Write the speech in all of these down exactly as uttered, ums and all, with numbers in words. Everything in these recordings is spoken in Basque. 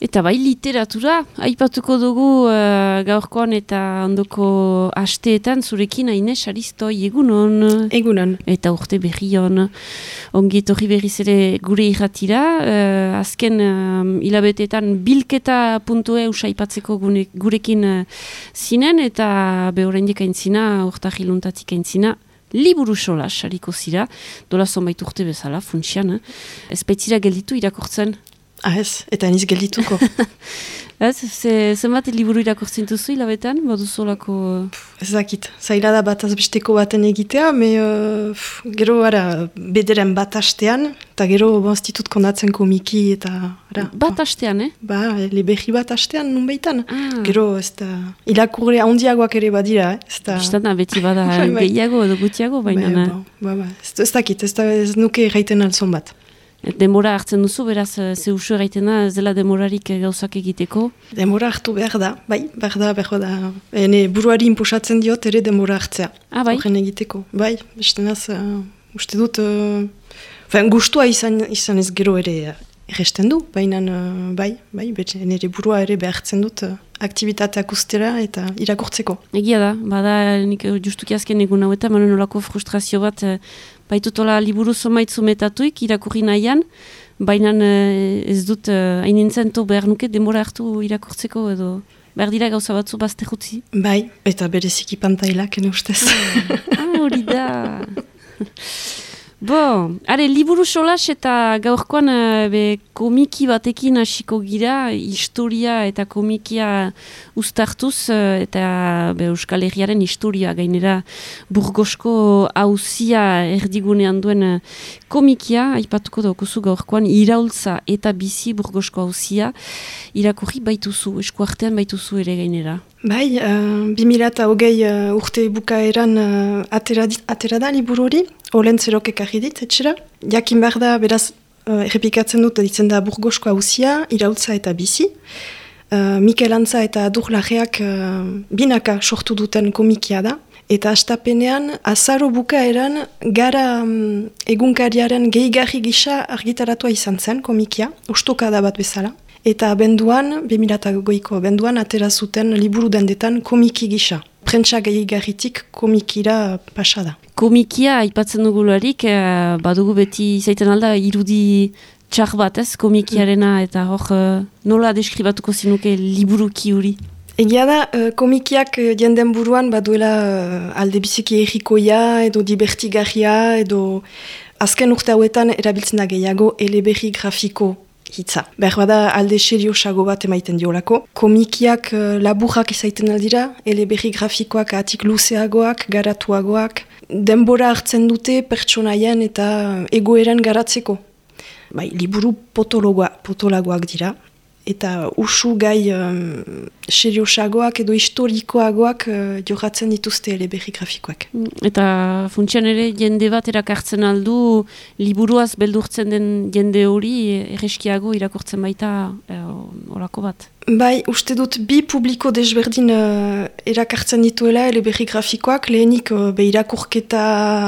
Eta bai, literatura, aipatuko dugu uh, gaurkoan eta ondoko asteetan zurekin Aines Aristoi, egunon. Egunon. Eta urte berri hon. Ongi etorri berriz ere gure irratira. Uh, azken um, hilabeteetan bilketa puntu e usaipatzeko gurekin uh, zinen, eta behorendik aintzina, urtahil untatik aintzina, liburu solas hariko zira, dola zonbait urte bezala, funtsian. Eh? Ez baitzira gelditu irakurtzen? Ah ez, eta niz geldituko. Ez, zenbat liburu irakurtzen duzu hilabetan, baduzolako... Ez dakit, zaila da bat azbesteko baten egitea, me uh, gero ara, bederen bat astean, eta gero bonstitut kondatzen komiki eta... Ara, bat astean, eh? Ba, leberri bat astean nun baitan. Ah. Gero ez da, irakurre handiagoak ere badira, eh? Ez da... Bistana, beti bada gehiago edo gutiago, baina... Ba, ba, ba, ez, ez dakit, ez, da, ez nuke erraiten alzon bat. Demora hartzen duzu, beraz, ze usu erraitena, ez dela demorarik gauzak egiteko? Demora hartu behar da, bai, behar da, behar da. Ene buruari imposatzen diot, ere demora hartzea. Ah, bai? Horren egiteko. Bai, bestenaz, uh, uste dut, uh, fen, gustua izan, izan ez gero ere uh, erresten du, baina, uh, bai, bai, bete, nire burua ere behartzen dut, uh, aktivitateak ustera eta irakurtzeko. Egia da, bada, nik justuki azken egun hau eta, manen olako frustrazio bat, uh, baitutola liburu zomaitzu metatuik, irakurri nahian, baina ez dut hain uh, nintzento behar nuke denbora hartu irakurtzeko edo behar dira gauza batzu bazte jutzi. Bai, eta bereziki pantailak, ene ustez. Ah, hori da. Bo, are, liburu solas eta gaurkoan uh, be, komiki batekin hasiko gira, historia eta komikia uztartuz, uh, eta be, Euskal Herriaren historia gainera Burgosko auzia erdigunean duen uh, komikia, aipatuko daukuzu gaurkoan, iraultza eta bizi Burgosko auzia, irakurri baituzu, eskuartean baituzu ere gainera. Bai, uh, bi mila eta hogei uh, urte bukaeran uh, atera, atera da liburu hori, olen zerok ekarri dit, etxera. Jakin behar da, beraz, uh, errepikatzen dut, ditzen da Burgosko auzia, iraultza eta bizi. Uh, Mikel Antza eta Adur Larreak uh, binaka sortu duten komikia da. Eta astapenean, azaro bukaeran, gara um, egunkariaren gehigarri gisa argitaratua izan zen komikia, ustokada bat bezala. Eta benduan, bi mila eta hogei benduan, atera zuten liburu dendetan komiki gisa. Prentsa gehigarritik komikira pasa da. Komikia, aipatzen dugularik, eh, badugu beti izaiten alda, irudi txar bat ez, komikiarena, eta hor, eh, nola deskribatuko zinuke liburuki hori? Egia da, uh, komikiak uh, jenden buruan baduela uh, alde biziki errikoia, edo divertigarria, edo azken urte hauetan erabiltzen da gehiago eleberri grafiko hitza. Behar bada alde seriosago bat emaiten diolako. Komikiak uh, laburrak izaiten aldira, eleberri grafikoak atik luzeagoak, garatuagoak, denbora hartzen dute pertsonaien eta egoeran garatzeko. Bai, liburu potologoa, potolagoak dira. Eta usu gai um, seriosagoak edo historikoagoak uh, joratzen dituzte eleberri grafikoak. Eta funtsian ere jende bat erakartzen aldu, liburuaz beldurtzen den jende hori erreskiago irakurtzen baita horako bat. Bai, uste dut bi publiko desberdin uh, erakartzen dituela eleberri grafikoak, lehenik uh, be irakurketa...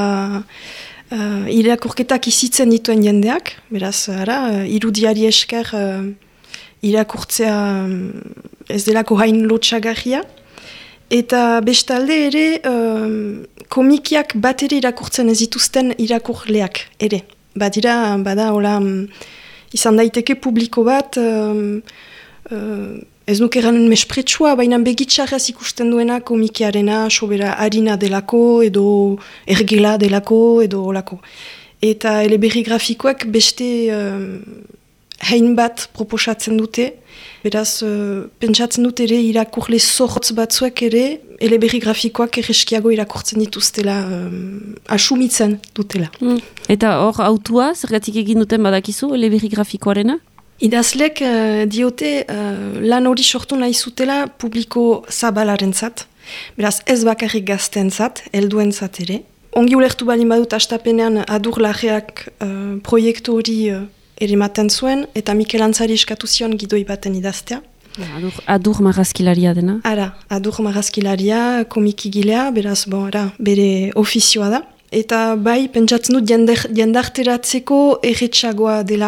Uh, irakurketak izitzen dituen jendeak, beraz, ara, uh, irudiari esker... Uh, irakurtzea ez delako hain lotxagarria. Eta bestalde ere, um, komikiak bat ere irakurtzen ez dituzten irakurleak ere. Badira, bada, hola, um, izan daiteke publiko bat, um, uh, ez nuk eranen mespretsua, baina begitxarraz ikusten duena komikiarena, sobera harina delako, edo ergela delako, edo holako. Eta eleberri grafikoak beste... Um, hainbat proposatzen dute, beraz, uh, pentsatzen dute ere irakurle zortz batzuek ere, eleberri grafikoak erreskiago irakurtzen dituztela, um, asumitzen dutela. Mm. Eta hor autua, zergatik egin duten badakizu, eleberri grafikoarena? Idazlek uh, diote uh, lan hori sortu nahi zutela publiko zabalaren zat, beraz ez bakarrik gazten zat, helduen zat ere. Ongi ulertu balin badut astapenean Adur Larreak uh, proiektu hori uh, erimaten zuen, eta Mikel Antzari eskatu zion gidoi baten idaztea. Adur, adur marrazkilaria dena. Ara, adur marrazkilaria, komikigilea, beraz, bon, ara, bere ofizioa da. Eta bai, pentsatzen dut jendarteratzeko erretxagoa dela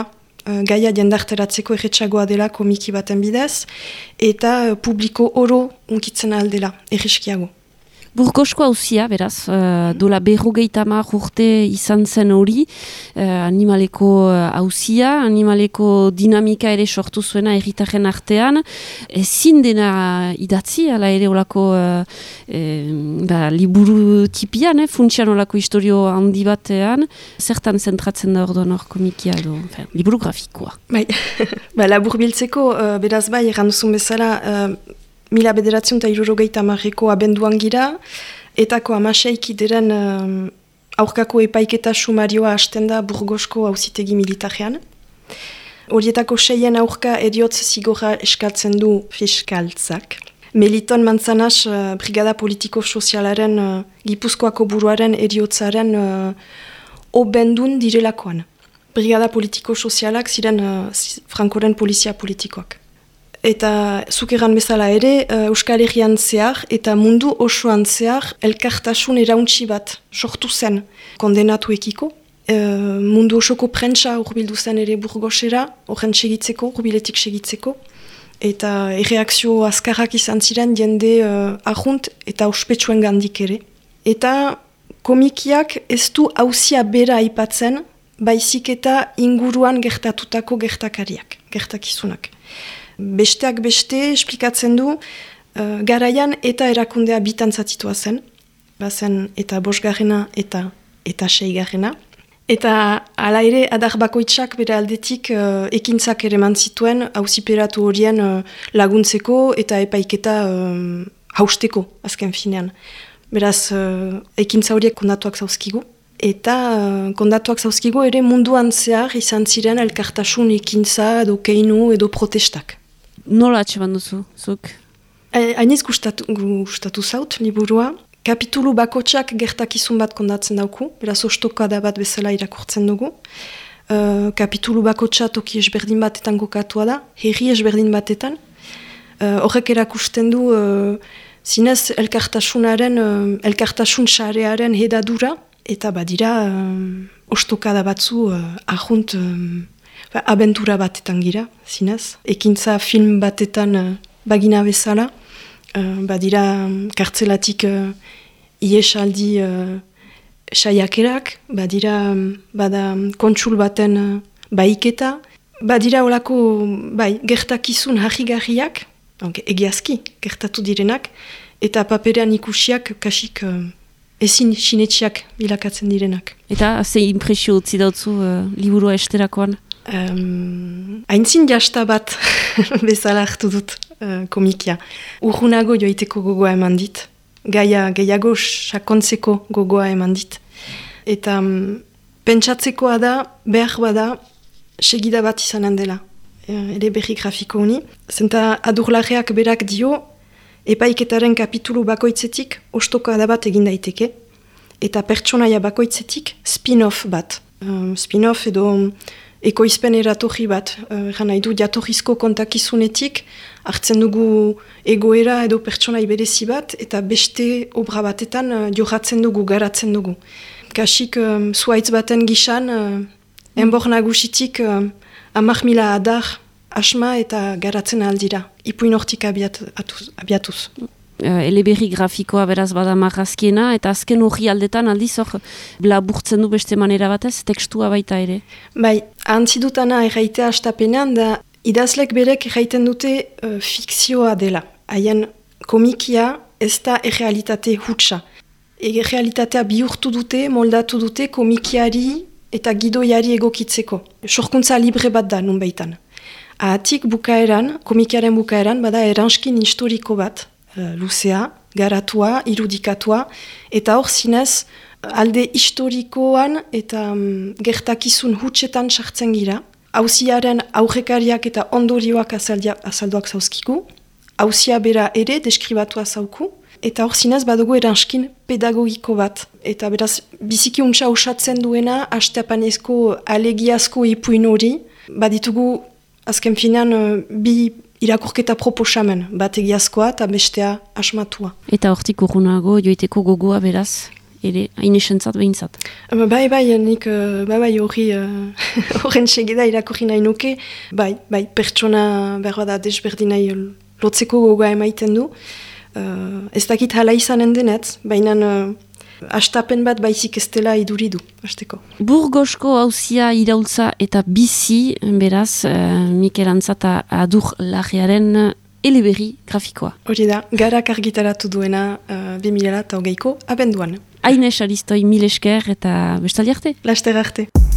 uh, gaia jendarteratzeko erretxagoa dela komiki baten bidez, eta uh, publiko oro unkitzen aldela, erreskiago. Burgosko hauzia, beraz, uh, dola berrogeita hamar urte izan zen hori, uh, animaleko hauzia, uh, animaleko dinamika ere sortu zuena erritaren artean, ezin dena idatzi, ala ere olako uh, eh, ba, liburu tipian, eh, funtsian olako historio handi batean, zertan zentratzen da orduan hor komikia edo, enfin, liburu grafikoa. Bai, ba, labur biltzeko, uh, beraz bai, erranduzun bezala, uh, mila bederatziun eta hirurogeita hamarreko abenduan gira, etako amaseiki diren um, aurkako epaiketa sumarioa hasten da Burgosko auzitegi militarean. Horietako seien aurka eriotz zigorra eskatzen du fiskaltzak. Meliton Manzanas, uh, brigada politiko-sozialaren, uh, Gipuzkoako buruaren eriotzaren uh, obendun direlakoan. Brigada politiko-sozialak ziren uh, Frankoren polizia politikoak. Eta zukeran bezala ere, uh, Euskal Herrian zehar eta mundu osoan zehar elkartasun erauntsi bat sortu zen kondenatuekiko. Uh, mundu osoko prentsa urbildu zen ere Burgosera, horren segitzeko, urbiletik segitzeko. Eta erreakzio azkarrak izan ziren jende uh, ahunt eta ospetsuen gandik ere. Eta komikiak ez du hauzia bera aipatzen, baizik eta inguruan gertatutako gertakariak, gertakizunak. Besteak beste, esplikatzen du, uh, garaian eta erakundea bitantzatitua zen, bazen eta bosgarrena eta eta seigarrena. Eta hala ere, adar bakoitzak bere aldetik uh, ekintzak ere mantzituen, auziperatu horien uh, laguntzeko eta epaiketa uh, hausteko, azken finean. Beraz, uh, ekintza horiek kondatuak zauzkigu. Eta uh, kondatuak zauzkigu ere munduan zehar izan ziren elkartasun ekintza edo keinu edo protestak. Nola atseban duzu, zuk? Hainiz gustatu, gustatu zaut, liburua. Kapitulu bakotxak gertakizun bat kondatzen dauku, beraz ostokada bat bezala irakurtzen dugu. Uh, kapitulu bakotxa toki esberdin batetan kokatua da, herri esberdin batetan. Uh, horrek erakusten du, uh, zinez elkartasunaren, uh, elkartasun sarearen hedadura, eta badira uh, ostokada batzu uh, ahunt... Um, abentura batetan gira, zinez. Ekintza film batetan uh, bagina bezala. Uh, badira um, kartzelatik uh, iesaldi uh, saiakerak. Badira um, bada kontsul baten uh, baiketa. Badira olako bai, gertakizun harrigarriak, egiazki gertatu direnak, eta paperean ikusiak kasik uh, ezin sinetxiak bilakatzen direnak. Eta ze impresio utzi dautzu uh, liburua esterakoan? Um, Aintzin jasta bat bezala hartu dut uh, komikia. Urrunago joiteko gogoa eman dit. Gaia gehiago sakontzeko gogoa eman dit. Eta um, pentsatzekoa da, behar bada, segida bat izanen dela. Uh, ere berri grafiko honi. Zenta adurlarreak berak dio, epaiketaren kapitulu bakoitzetik ostokada bat egin daiteke. Eta pertsonaia bakoitzetik spin-off bat. Um, spin-off edo... Ekoizpen eratorri bat, egan nahi du, jatorrizko kontakizunetik, hartzen dugu egoera edo pertsonai berezi bat, eta beste obra batetan uh, johatzen dugu, garatzen dugu. Kasik, um, zuaitz baten gisan, uh, enbor nagusitik uh, amak mila adar, asma eta garatzen aldira. Ipuin hortik abiat, atuz, abiatuz. Uh, eleberri grafikoa beraz bada marrazkiena, eta azken hori aldetan aldiz hor laburtzen du beste manera batez, tekstua baita ere. Bai, antzidutana erraitea astapenean, da idazlek berek erraiten dute uh, fikzioa dela. Haien komikia ez da errealitate hutsa. Errealitatea bihurtu dute, moldatu dute komikiari eta gidoiari egokitzeko. Sorkuntza libre bat da nun baitan. Ahatik bukaeran, komikiaren bukaeran, bada eranskin historiko bat, Uh, luzea, garatua, irudikatua, eta hor zinez alde historikoan eta um, gertakizun hutsetan sartzen gira. Auziaren aurrekariak eta ondorioak azaldia, azalduak zauzkiku, auzia bera ere deskribatua zauku, eta hor zinez badugu eranskin pedagogiko bat. Eta beraz, biziki untsa osatzen duena, hasteapanezko alegiazko ipuin hori, baditugu azken finean uh, bi irakurketa proposamen, bat egiazkoa eta bestea asmatua. Eta hortik urrunago joiteko gogoa beraz, ere, hain esentzat behintzat. Ba, bai, bai, nik, uh, bai, bai, hori, horren uh, segida irakurri nahi nuke, bai, bai, pertsona behar da desberdin nahi lotzeko gogoa emaiten du. Uh, ez dakit hala izanen denetz, baina uh, astapen bat baizik ez dela iduri du, hasteko. Burgosko hauzia iraultza eta bizi, beraz, uh, Mikel Antzata adur lajearen eleberri grafikoa. Hori da, garak argitaratu duena uh, bi mila eta hogeiko abenduan. Hain esaristoi mil esker eta bestaldi arte. Laster arte.